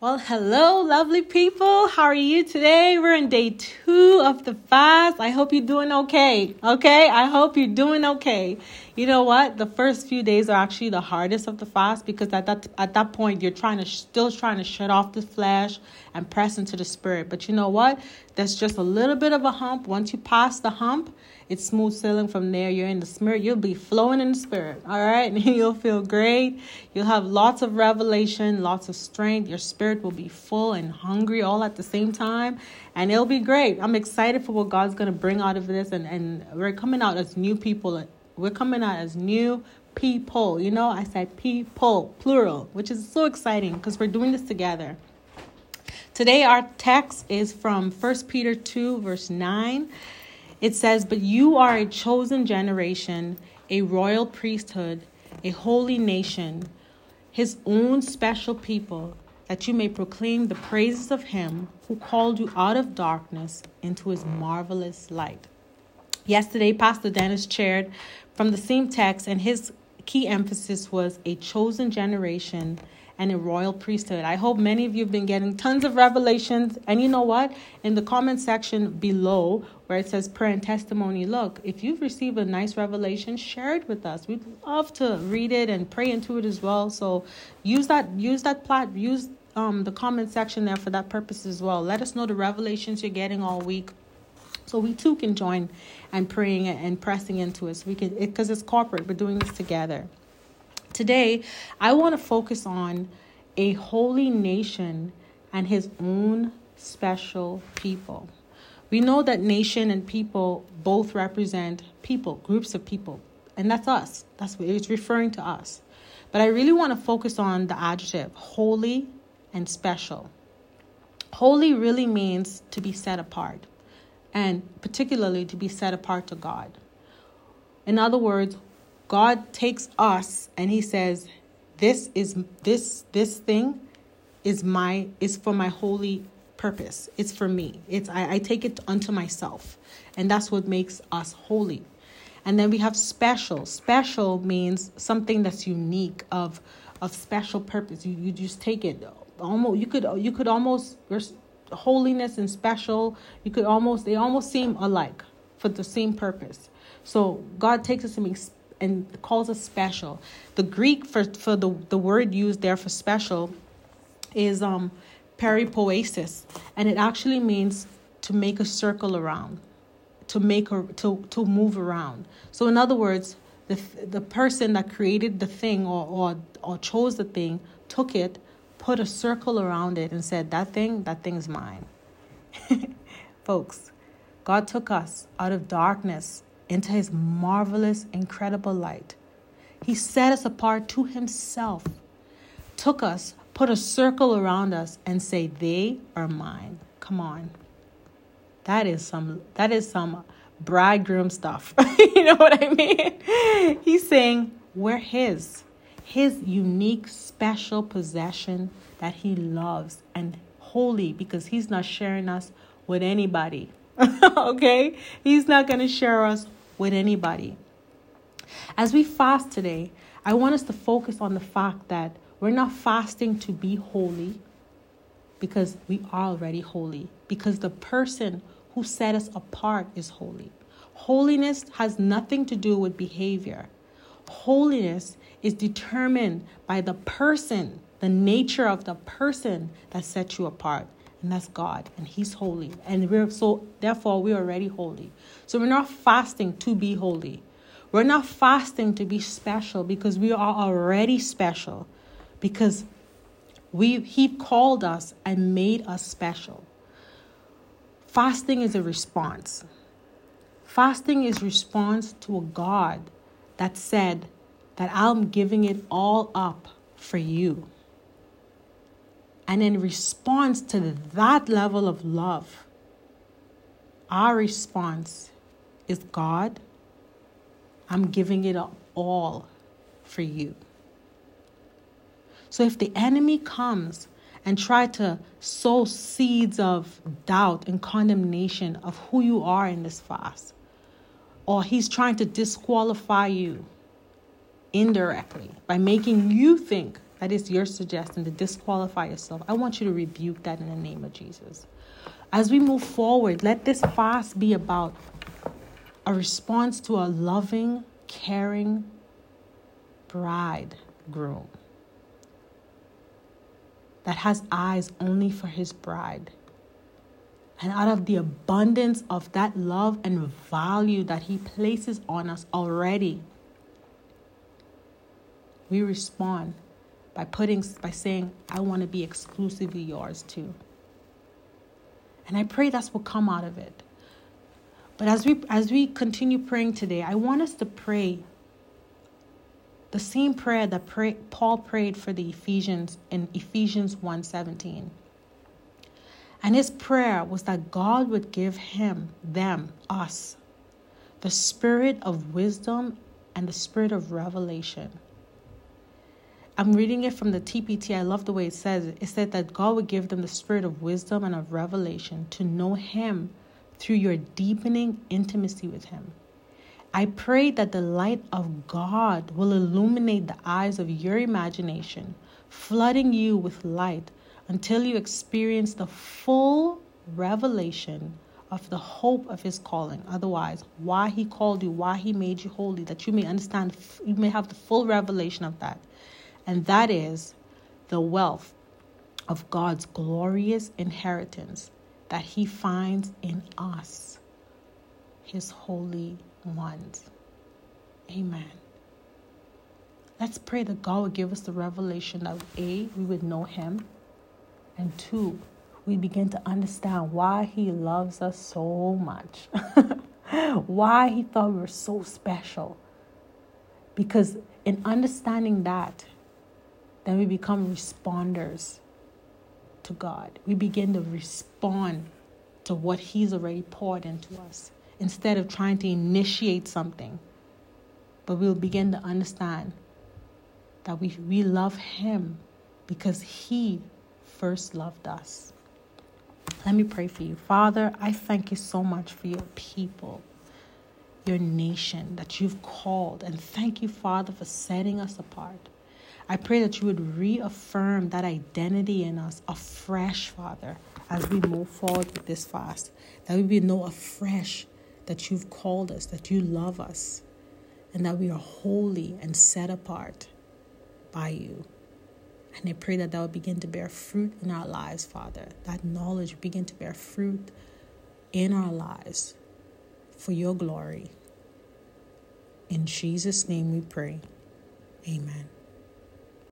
Well, hello, lovely people. How are you today? We're in day 2 of the fast. I hope you're doing okay. Okay? I hope you're doing okay. You know what? The first few days are actually the hardest of the fast because at that point you're still trying to shut off the flesh and press into the spirit. But you know what? There's just a little bit of a hump. Once you pass the hump, it's smooth sailing from there. You're in the spirit. You'll be flowing in the spirit. All right? And you'll feel great. You'll have lots of revelation, lots of strength. Your spirit will be full and hungry all at the same time. And it'll be great. I'm excited for what God's going to bring out of this. And we're coming out as new people. We're coming out as new people. You know, I said people, plural, which is so exciting because we're doing this together. Today, our text is from 1 Peter 2, verse 9. It says, "But you are a chosen generation, a royal priesthood, a holy nation, his own special people, that you may proclaim the praises of him who called you out of darkness into his marvelous light." Yesterday, Pastor Dennis shared from the same text, and his key emphasis was a chosen generation and a royal priesthood. I hope many of you have been getting tons of revelations. And you know what? In the comment section below where it says prayer and testimony, look, if you've received a nice revelation, share it with us. We'd love to read it and pray into it as well. So use the comment section there for that purpose as well. Let us know the revelations you're getting all week, so we too can join and praying and pressing into it. So we can, because it's corporate. We're doing this together. Today, I want to focus on a holy nation and his own special people. We know that nation and people both represent people, groups of people, and that's us. That's what it's referring to us. But I really want to focus on the adjective holy and special. Holy really means to be set apart, and particularly to be set apart to God. In other words, God takes us and he says, this thing is for my holy purpose. It's for me. I take it unto myself. And that's what makes us holy. And then we have special. Special means something that's unique, of special purpose. You just take it. You could almost holiness and special, they almost seem alike for the same purpose. So God takes us and calls us special. The Greek for the word used there for special is peripoesis, and it actually means to make a circle around, to move around. So in other words, the person that created the thing or chose the thing took it, put a circle around it, and said, that thing is mine. Folks, God took us out of darkness into his marvelous, incredible light. He set us apart to himself, took us, put a circle around us, and say, they are mine. Come on. That is some bridegroom stuff. You know what I mean? He's saying we're his unique, special possession that he loves, and holy because he's not sharing us with anybody. Okay? He's not going to share us with anybody. As we fast today, I want us to focus on the fact that we're not fasting to be holy because we are already holy, because the person who set us apart is holy. Holiness has nothing to do with behavior. Holiness is determined by the person, the nature of the person that set you apart. And that's God, and he's holy. And therefore we're already holy. So we're not fasting to be holy. We're not fasting to be special because we are already special. Because he called us and made us special. Fasting is a response. Fasting is response to a God that said that I'm giving it all up for you. And in response to that level of love, our response is, God, I'm giving it all for you. So if the enemy comes and try to sow seeds of doubt and condemnation of who you are in this fast, or he's trying to disqualify you indirectly by making you think that is your suggestion to disqualify yourself, I want you to rebuke that in the name of Jesus. As we move forward, let this fast be about a response to a loving, caring bridegroom that has eyes only for his bride. And out of the abundance of that love and value that he places on us already, we respond by saying, I want to be exclusively yours too. And I pray that's what come out of it. But as we continue praying today, I want us to pray the same prayer that Paul prayed for the Ephesians in Ephesians 1:17. And his prayer was that God would give us, the spirit of wisdom and the spirit of revelation. I'm reading it from the TPT. I love the way it says it. It said that God would give them the spirit of wisdom and of revelation to know him through your deepening intimacy with him. I pray that the light of God will illuminate the eyes of your imagination, flooding you with light until you experience the full revelation of the hope of his calling. Otherwise, why he called you, why he made you holy, that you may understand, you may have the full revelation of that. And that is the wealth of God's glorious inheritance that he finds in us, his holy ones. Amen. Let's pray that God would give us the revelation that A, we would know him, and 2, we begin to understand why he loves us so much. Why he thought we were so special. Because in understanding that, then we become responders to God. We begin to respond to what he's already poured into us, instead of trying to initiate something. But we'll begin to understand that we love him because he first loved us. Let me pray for you. Father, I thank you so much for your people, your nation that you've called. And thank you, Father, for setting us apart. I pray that you would reaffirm that identity in us afresh, Father, as we move forward with this fast. That we would know afresh that you've called us, that you love us, and that we are holy and set apart by you. And I pray that that will begin to bear fruit in our lives, Father. That knowledge will begin to bear fruit in our lives for your glory. In Jesus' name we pray. Amen.